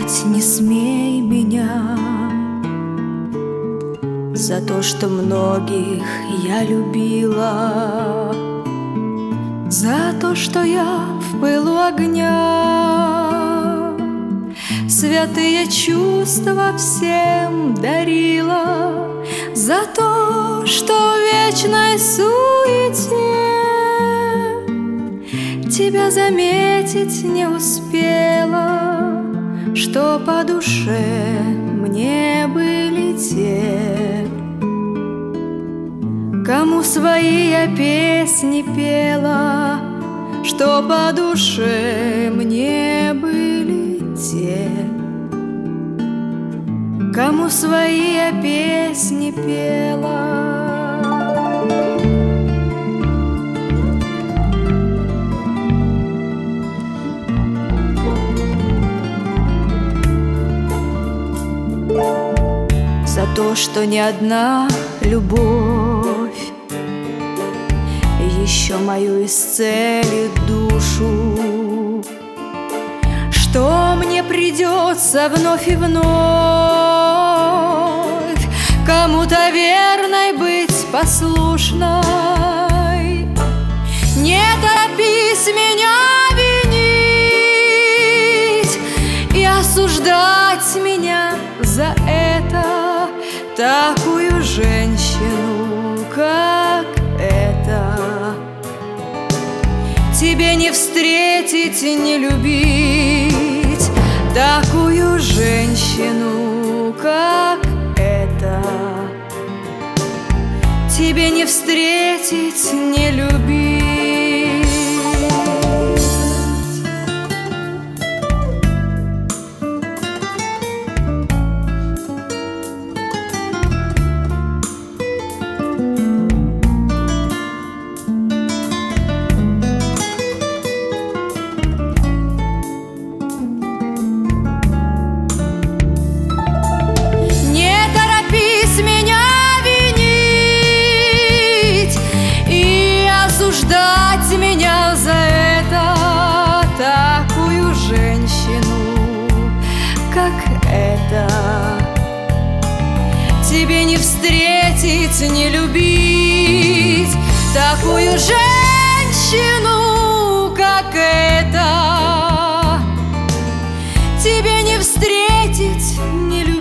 Трогать не смей меня за то, что многих я любила, за то, что я в пылу огня святые чувства всем дарила, за то, что в вечной суете тебя заметить не успела, что по душе мне были те, кому свои я песни пела, что по душе мне были те, кому свои я песни пела. За то, что ни одна любовь еще мою исцелит душу, что мне придется вновь и вновь кому-то верной быть послушной. Не торопись меня винить и осуждать меня за это, такую женщину, как эта, тебе не встретить, не любить такую женщину, как эта, тебе не встретить, не любить. Осуждать меня за это, такую женщину, как эта, тебе не встретить, не любить такую женщину, как эта, тебе не встретить, не любить.